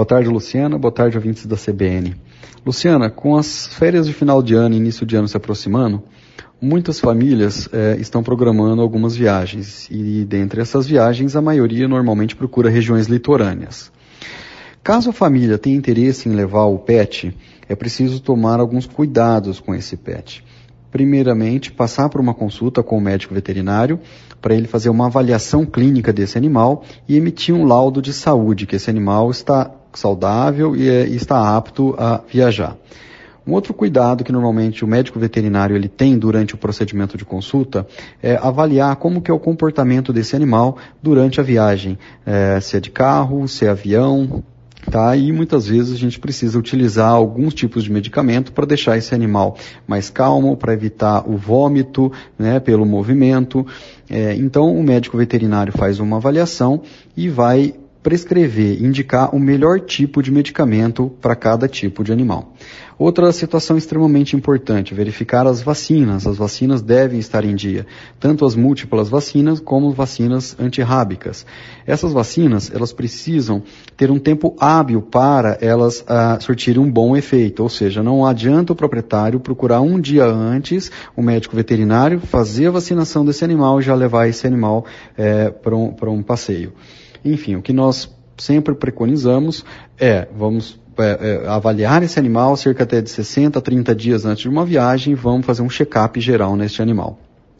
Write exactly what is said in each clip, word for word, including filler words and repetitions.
Boa tarde, Luciana. Boa tarde, ouvintes da C B N. Luciana, com as férias de final de ano e início de ano se aproximando, muitas famílias eh, estão programando algumas viagens e dentre essas viagens a maioria normalmente procura regiões litorâneas. Caso a família tenha interesse em levar o pet, é preciso tomar alguns cuidados com esse pet. Primeiramente, passar por uma consulta com o médico veterinário para ele fazer uma avaliação clínica desse animal e emitir um laudo de saúde, que esse animal está saudável e, é, e está apto a viajar. Um outro cuidado que normalmente o médico veterinário ele tem durante o procedimento de consulta é avaliar como que é o comportamento desse animal durante a viagem, é, se é de carro, se é avião, tá? E muitas vezes a gente precisa utilizar alguns tipos de medicamento para deixar esse animal mais calmo, para evitar o vômito, né, pelo movimento. É, então o médico veterinário faz uma avaliação e vai prescrever, indicar o melhor tipo de medicamento para cada tipo de animal. Outra situação extremamente importante, verificar as vacinas. As vacinas devem estar em dia, tanto as múltiplas vacinas como vacinas antirrábicas. Essas vacinas, elas precisam ter um tempo hábil para elas ah, surtirem um bom efeito, ou seja, não adianta o proprietário procurar um dia antes o médico veterinário, fazer a vacinação desse animal e já levar esse animal eh, para um, para um passeio. Enfim, o que nós sempre preconizamos é, vamos é, é, avaliar esse animal cerca até de sessenta a trinta dias antes de uma viagem e vamos fazer um check-up geral neste animal.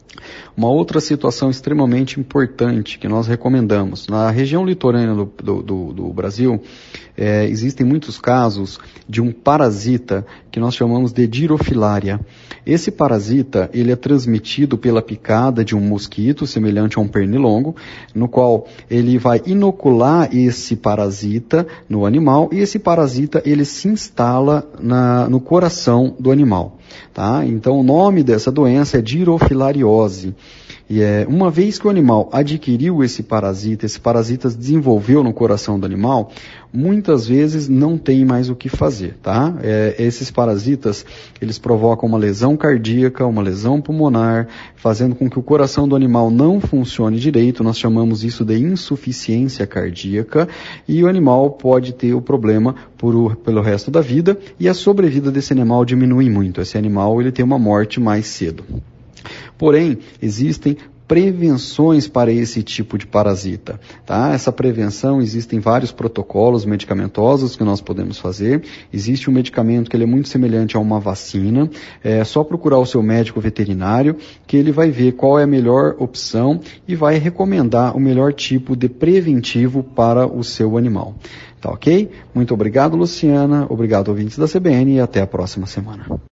Uma outra situação extremamente importante que nós recomendamos, na região litorânea do, do, do, do Brasil, é, existem muitos casos de um parasita que nós chamamos de dirofilária. Esse parasita, ele é transmitido pela picada de um mosquito, semelhante a um pernilongo, no qual ele vai inocular esse parasita no animal e esse parasita, ele se instala na, no coração do animal. Tá? Então o nome dessa doença é dirofilariose. E é, uma vez que o animal adquiriu esse parasita, esse parasita se desenvolveu no coração do animal, muitas vezes não tem mais o que fazer, tá? É, esses parasitas, eles provocam uma lesão cardíaca, uma lesão pulmonar, fazendo com que o coração do animal não funcione direito, nós chamamos isso de insuficiência cardíaca, e o animal pode ter o problema por o, pelo resto da vida, e a sobrevida desse animal diminui muito, esse animal ele tem uma morte mais cedo. Porém, existem prevenções para esse tipo de parasita, tá? Essa prevenção, existem vários protocolos medicamentosos que nós podemos fazer. Existe um medicamento que ele é muito semelhante a uma vacina. É só procurar o seu médico veterinário que ele vai ver qual é a melhor opção e vai recomendar o melhor tipo de preventivo para o seu animal. Tá ok? Muito obrigado, Luciana. Obrigado, ouvintes da C B N, e até a próxima semana.